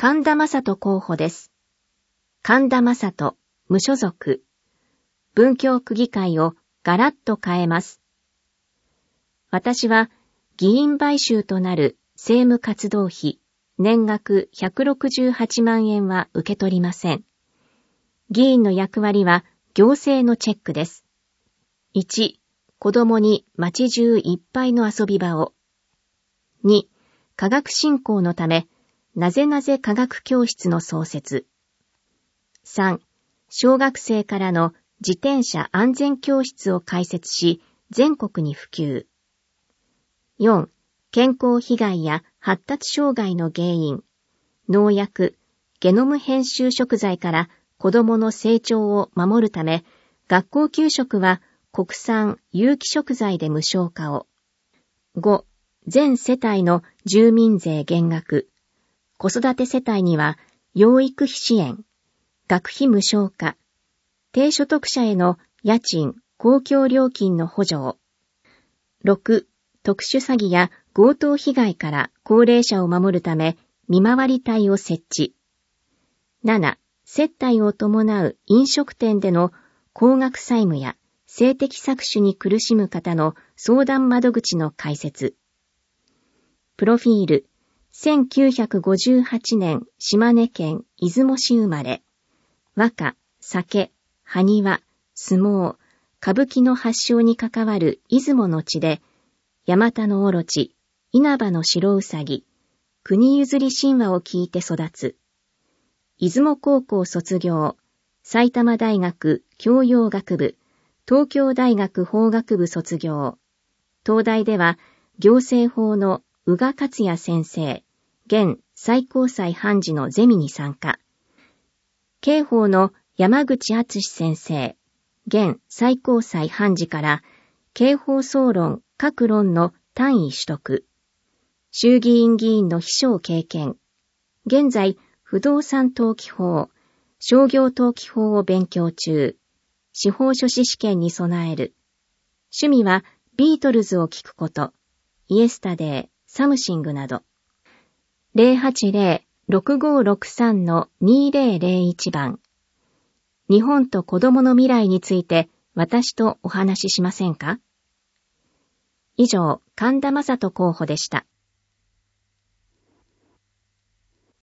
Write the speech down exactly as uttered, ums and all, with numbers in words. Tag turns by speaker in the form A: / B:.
A: 神田正人候補です。神田正人、無所属。文京区議会をガラッと変えます。私は議員買収となる政務活動費、年額ひゃくろくじゅうはちまんえんは受け取りません。議員の役割は行政のチェックです。いち、子供に街中いっぱいの遊び場を。に、科学振興のため、なぜなぜ科学教室の創設。さん、小学生からの自転車安全教室を開設し、全国に普及。よん、健康被害や発達障害の原因、農薬、ゲノム編集食材から子どもの成長を守るため、学校給食は国産有機食材で無償化を。ご、全世帯の住民税減額、子育て世帯には養育費支援、学費無償化、低所得者への家賃、公共料金の補助を。ろく、特殊詐欺や強盗被害から高齢者を守るため見回り隊を設置。なな、接待を伴う飲食店での高額債務や性的搾取に苦しむ方の相談窓口の開設。プロフィール、せんきゅうひゃくごじゅうはちねん島根県出雲市生まれ。和歌、酒、埴輪、相撲、歌舞伎の発祥に関わる出雲の地で、ヤマタノオロチ、稲葉の白うさぎ、国譲り神話を聞いて育つ。出雲高校卒業、埼玉大学教養学部、東京大学法学部卒業。東大では行政法の宇賀克也先生、現最高裁判事のゼミに参加。刑法の山口敦先生、現最高裁判事から刑法総論各論の単位取得。衆議院議員の秘書を経験。現在、不動産登記法、商業登記法を勉強中。司法書士試験に備える。趣味はビートルズを聴くこと。イエスタデー、サムシングなど。ゼロはちゼロ ろくごろくさん にゼロゼロいち 番。日本と子供の未来について私とお話ししませんか？以上、神田正人候補でした。